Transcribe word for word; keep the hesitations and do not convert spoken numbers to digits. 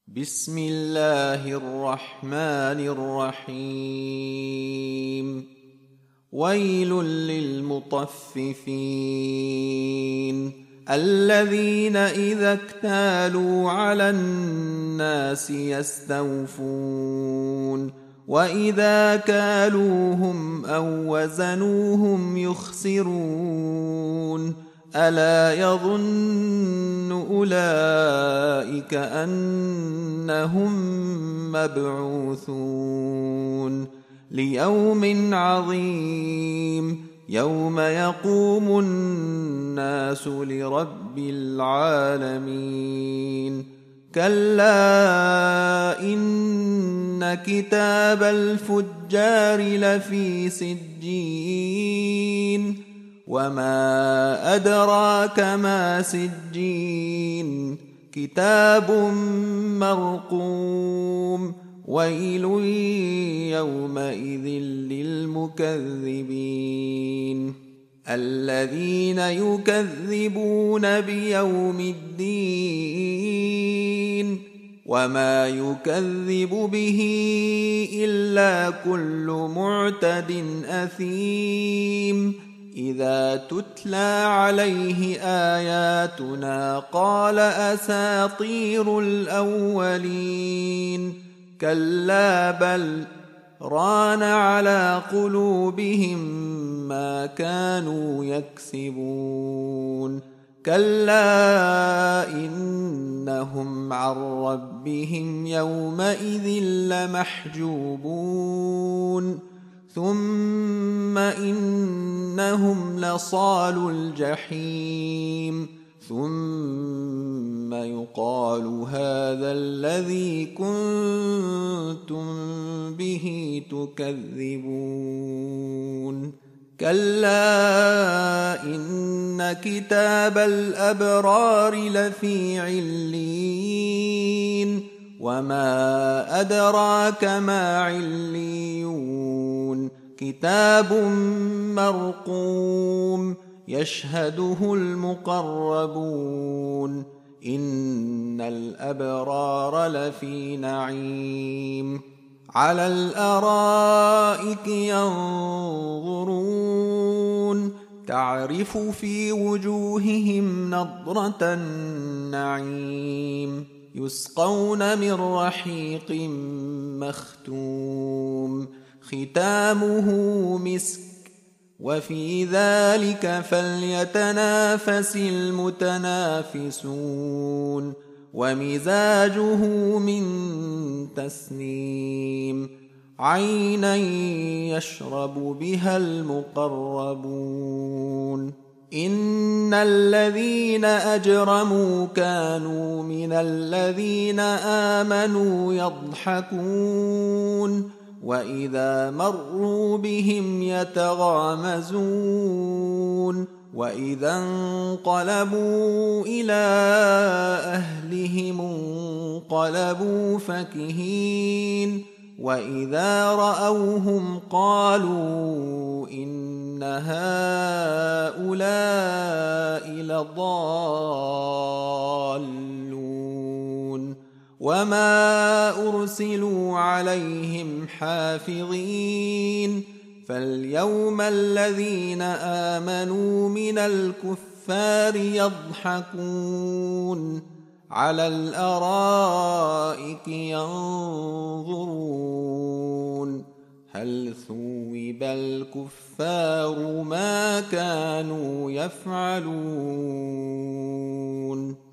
بسم الله الرحمن الرحيم. ويل للمطففين الذين إذا اكتالوا على الناس يستوفون وإذا كالوهم أو وزنوهم يخسرون ألا يظن أولئك أنهم مبعوثون ليوم عظيم يوم يقوم الناس لرب العالمين. كلا إن كتاب الفجار لفي سجين وما أدراك ما سجين كتاب مرقوم ويل يومئذ للمكذبين الذين يكذبون بيوم الدين وما يكذب به إلا كل معتد أثيم إذا تتلى عليه آياتنا قال أساطير الأولين كلا بل ران على قلوبهم ما كانوا يكسبون كلا إنهم عن ربهم يومئذ لمحجوبون ثم إنهم لصالو الجحيم ثم يقال هذا الذي كنتم به تكذبون كلا إن كتاب الأبرار لفي عليين وما أدراك ما عليون كتاب مرقوم يشهده المقربون إن الأبرار لفي نعيم على الأرائك ينظرون تعرف في وجوههم نضرة النعيم يسقون من رحيق مختوم ختامه مسك وفي ذلك فليتنافس المتنافسون ومزاجه من تسنيم عينا يشرب بها المقربون إن الذين أجرموا كانوا من الذين آمنوا يضحكون وإذا مروا بهم يتغامزون وإذا انقلبوا إلى أهلهم انقلبوا فكهين وإذا رأوهم قالوا إن هؤلاء لضالون وما أرسلوا عليهم حافظين فاليوم الذين آمنوا من الكفار يضحكون على الأرائك ينظرون هل ثوب الكفار ما كانوا يفعلون